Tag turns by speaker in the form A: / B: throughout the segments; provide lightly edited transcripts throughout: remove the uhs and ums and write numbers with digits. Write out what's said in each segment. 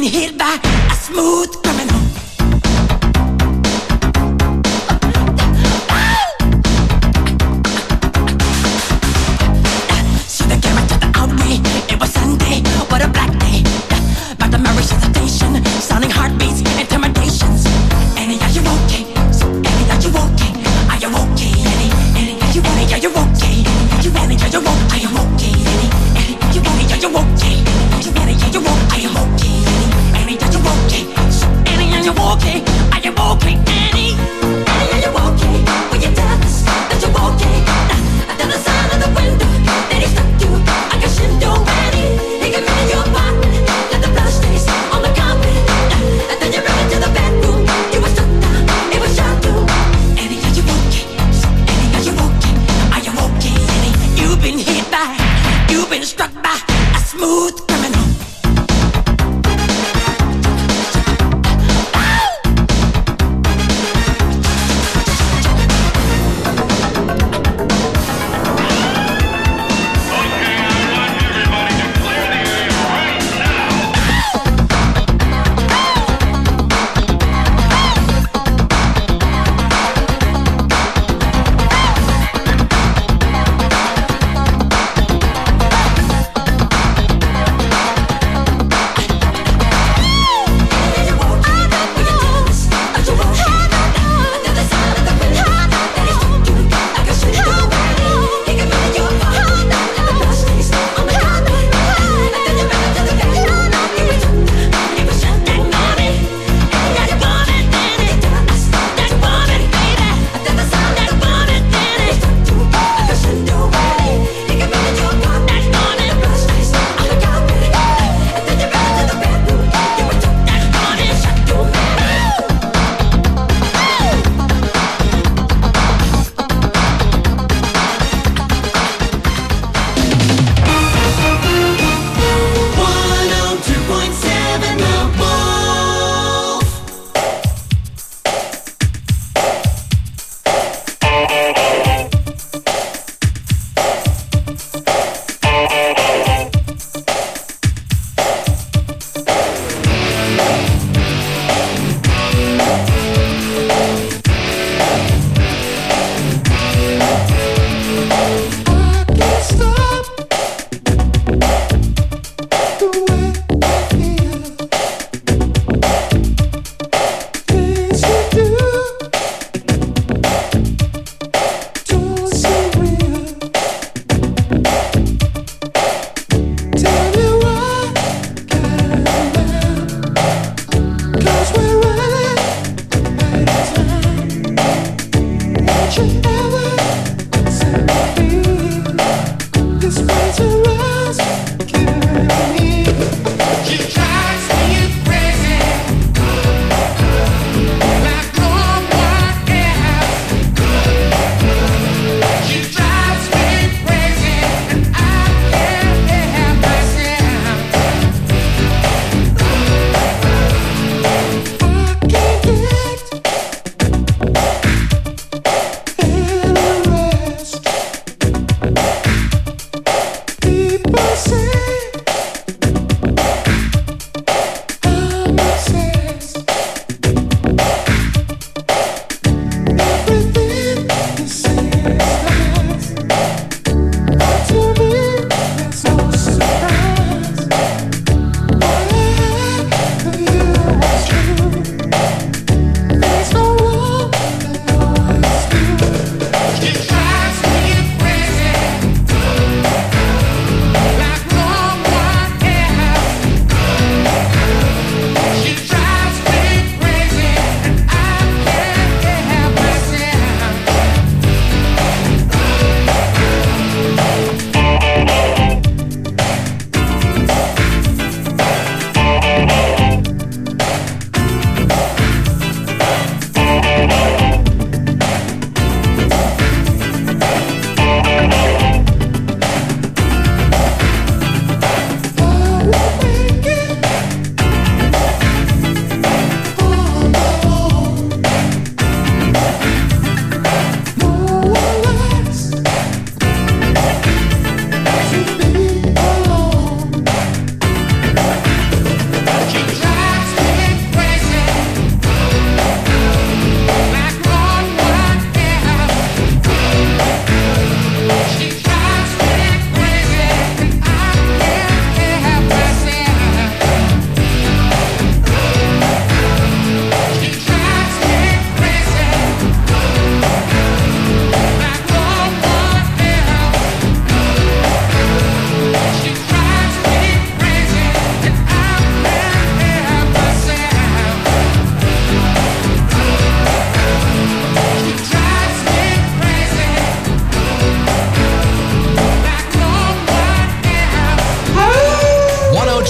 A: been hit by a smooth criminal. See the camera to the outway. It was Sunday, what a black day. Back to my resuscitation, sounding heartbeats, intimidations. Annie, are you okay? Annie, are you okay? Are you okay, Annie? Annie, are you okay? Are you okay? Annie, are you okay? Are you okay, Annie? Annie, are you okay? Are you okay? Annie, are you okay? Are you okay, Annie? Annie, are you okay? Annie, are you okay? Are you okay, Annie? Annie, are you okay? Will you tell us that you're okay? At the side of the window, that he stuck you like a Shinto Annie. He can feel your part, let the blood stains on the carpet. And then you ran into the bedroom, you were stuck down, it was your doom. Annie, are you okay? Annie, are you okay? Are you okay, Annie? You've been struck by a smooth criminal.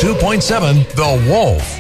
B: 102.7 The Wolf.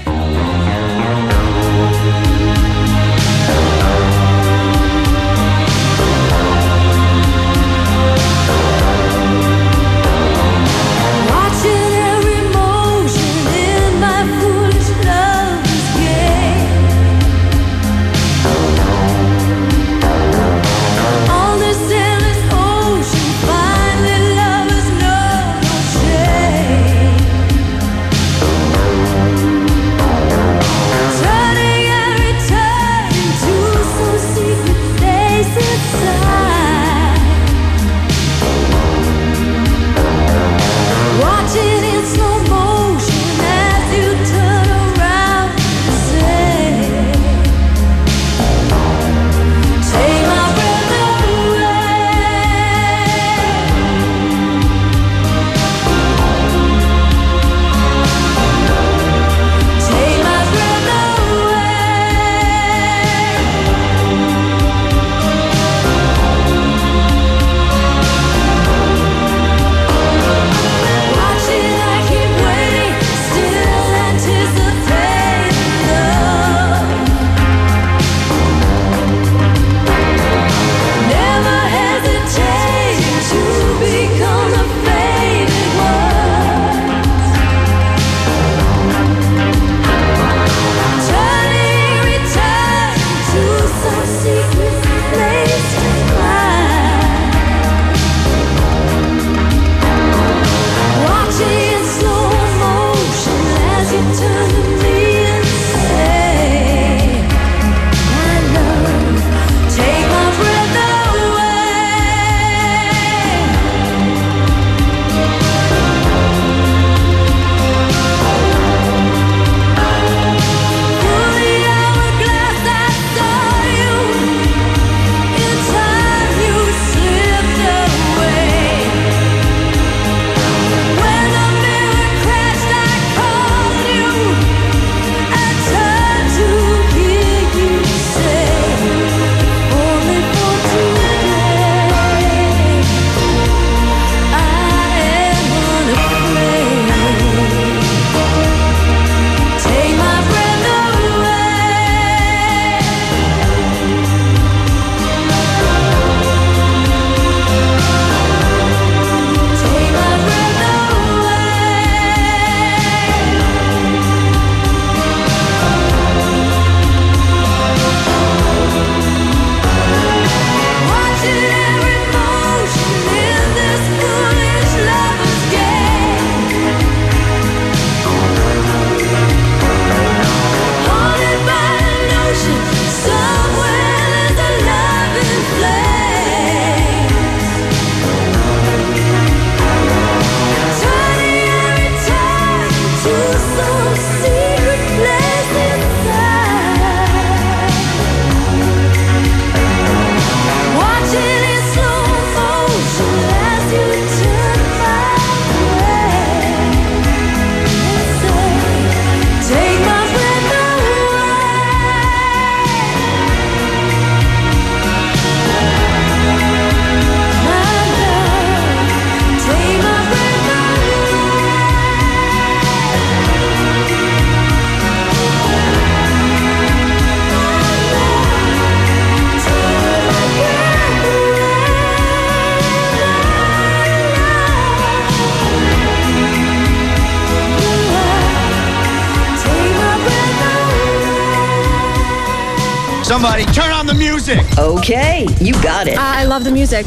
C: Somebody turn on the music.
D: Okay, you got it.
E: I love the music.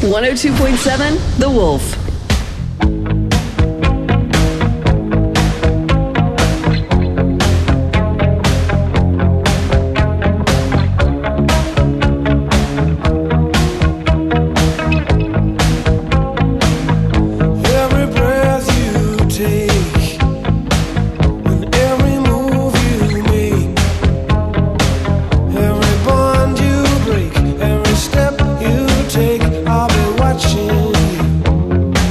D: 102.7 The Wolf.
F: Step you take, I'll be watching you.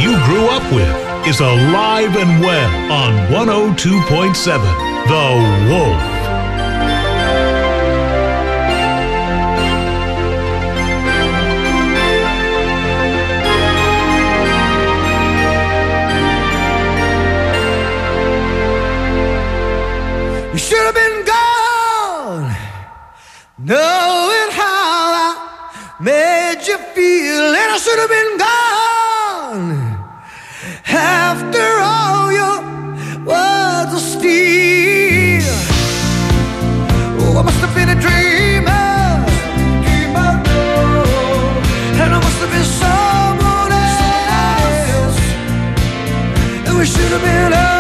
E: you grew up with is alive and well on 102.7 The Wolf.
F: You should have been gone, knowing how I made you feel, and I should have been gone. After all, your words are steel. Oh, I must have been a dreamer, and I must have been someone else, and we should have been over.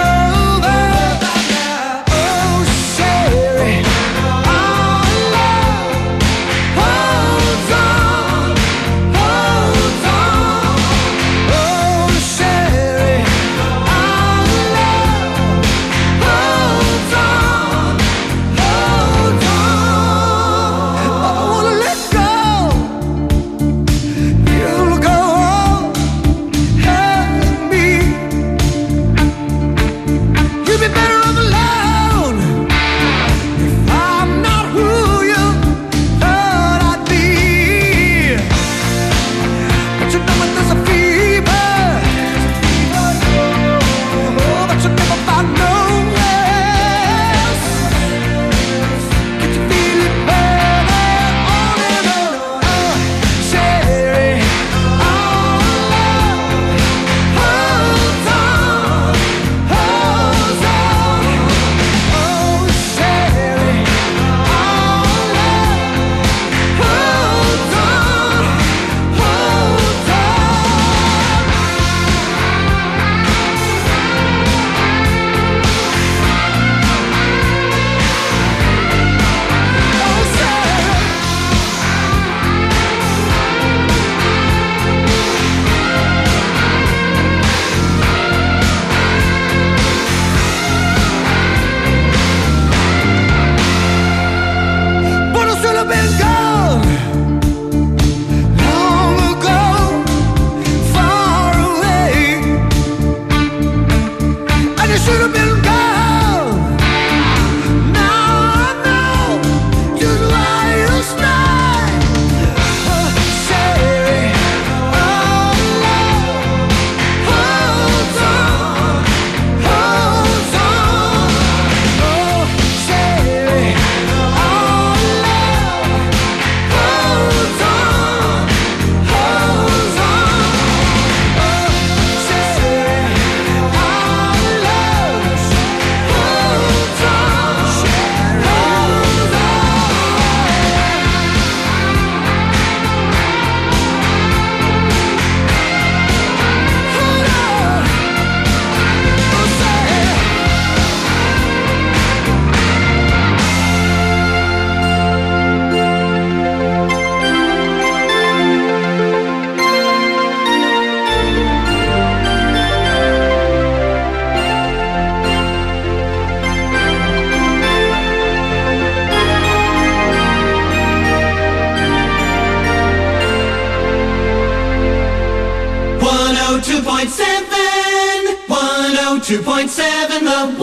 A: The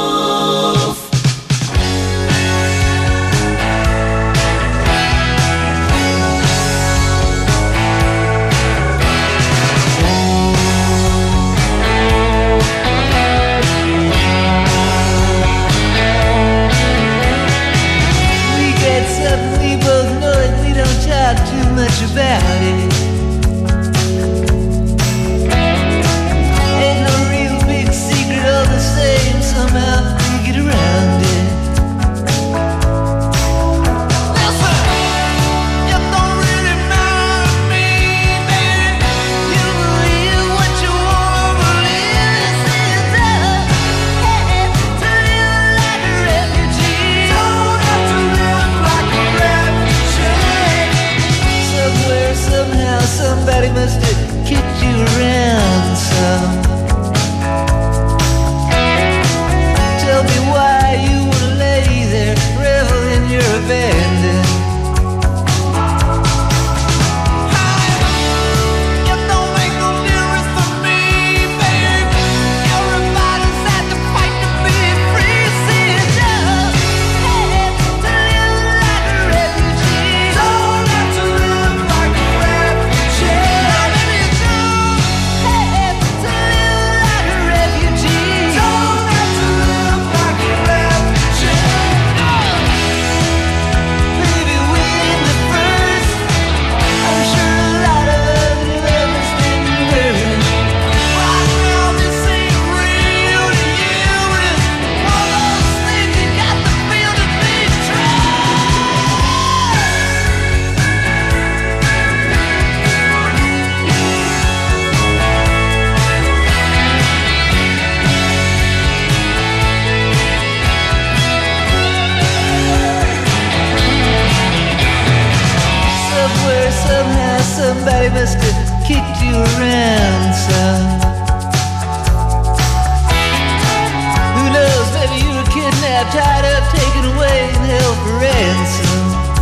A: Wolf.
G: We get something, we both know it, we don't talk too much about it. Ain't no real big secret, all the same, somehow we get around. got tied up, taken away, and held for ransom.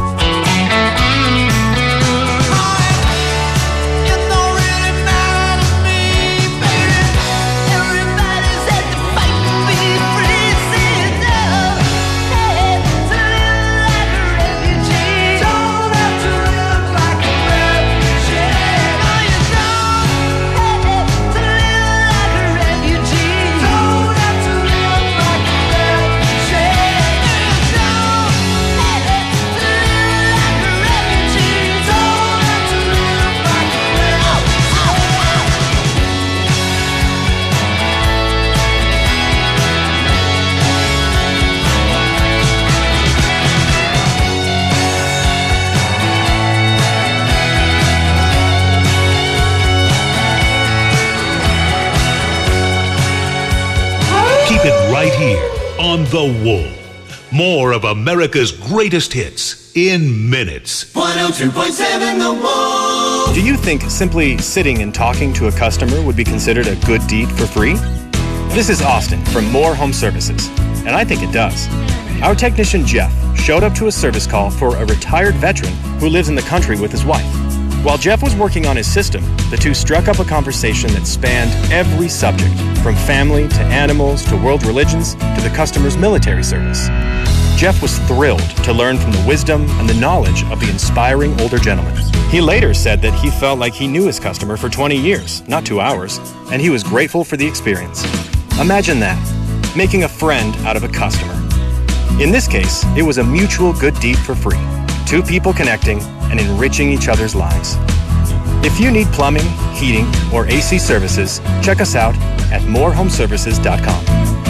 E: Right here on The Wolf. More of America's greatest hits in minutes.
A: 102.7 The Wolf.
H: Do you think simply sitting and talking to a customer would be considered a good deed for free? This is Austin from Moore Home Services, and I think it does. Our technician Jeff showed up to a service call for a retired veteran who lives in the country with his wife. While Jeff was working on his system, the two struck up a conversation that spanned every subject, from family to animals to world religions to the customer's military service. Jeff was thrilled to learn from the wisdom and the knowledge of the inspiring older gentleman. He later said that he felt like he knew his customer for 20 years, not 2 hours, and he was grateful for the experience. Imagine that, making a friend out of a customer. In this case, it was a mutual good deed for free. Two people connecting and enriching each other's lives. If you need plumbing, heating, or AC services, check us out at morehomeservices.com.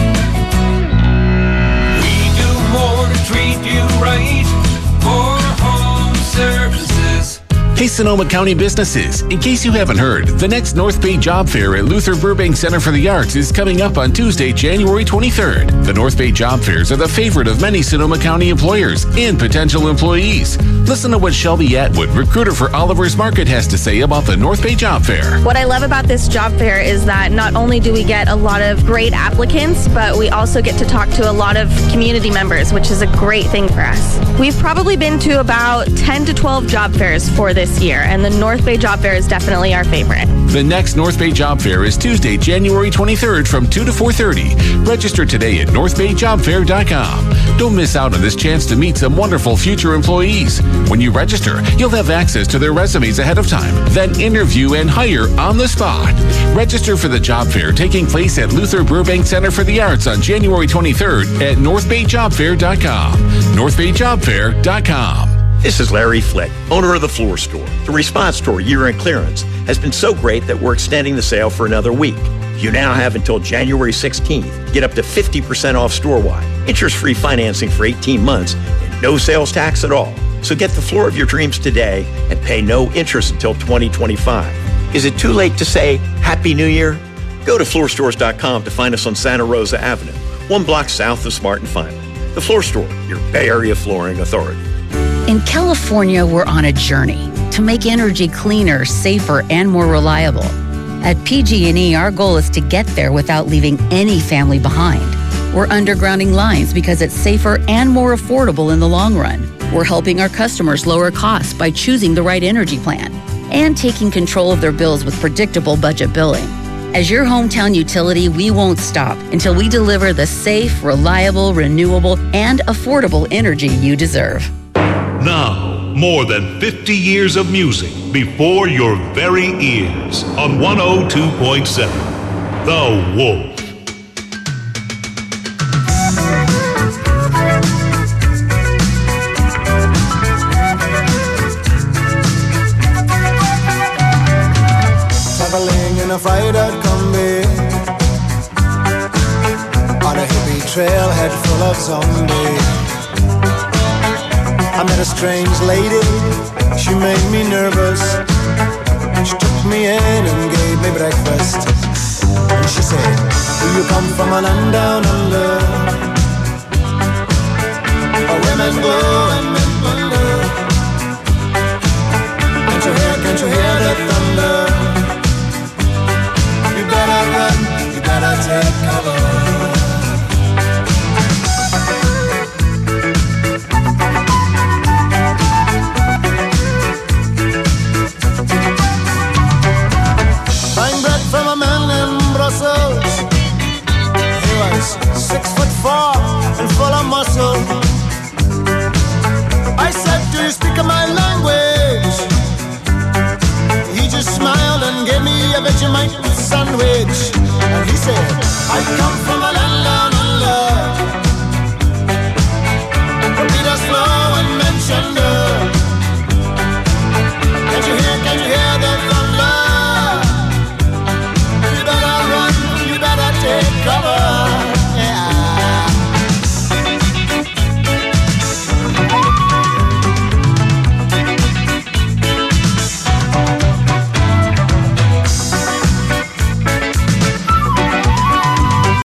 I: We do more to treat you right. More Home Services.
J: Hey Sonoma County businesses, in case you haven't heard, the next North Bay Job Fair at Luther Burbank Center for the Arts is coming up on Tuesday, January 23rd. The North Bay Job Fairs are the favorite of many Sonoma County employers and potential employees. Listen to what Shelby Atwood, recruiter for Oliver's Market, has to say about the North Bay Job Fair.
K: What I love about this job fair is that not only do we get a lot of great applicants, but we also get to talk to a lot of community members, which is a great thing for us. We've probably been to about 10 to 12 job fairs for this year, and the North Bay Job Fair is definitely our favorite.
J: The next North Bay Job Fair is Tuesday, January 23rd from 2 to 4:30. Register today at northbayjobfair.com. Don't miss out on this chance to meet some wonderful future employees. When you register, you'll have access to their resumes ahead of time, then interview and hire on the spot. Register for the job fair taking place at Luther Burbank Center for the Arts on January 23rd at northbayjobfair.com. northbayjobfair.com.
L: This is Larry Flick, owner of The Floor Store. The Response Store year-end clearance has been so great that we're extending the sale for another week. You now have until January 16th. Get up to 50% off store-wide, interest-free financing for 18 months, and no sales tax at all. So get the floor of your dreams today and pay no interest until 2025. Is it too late to say Happy New Year? Go to floorstores.com to find us on Santa Rosa Avenue, 1 block south of Smart and Final. The Floor Store, your Bay Area flooring authority.
M: In California, we're on a journey to make energy cleaner, safer, and more reliable. At PG&E, our goal is to get there without leaving any family behind. We're undergrounding lines because it's safer and more affordable in the long run. We're helping our customers lower costs by choosing the right energy plan and taking control of their bills with predictable budget billing. As your hometown utility, we won't stop until we deliver the safe, reliable, renewable, and affordable energy you deserve.
E: Now, more than 50 years of music before your very ears on 102.7 The Wolf.
F: Traveling in a fried-out Kombi on a hippie trailhead full of zombies. I met a strange lady, she made me nervous. She took me in and gave me breakfast. And she said, do you come from a land down under, where women go and men wonder? Can't you hear the thunder?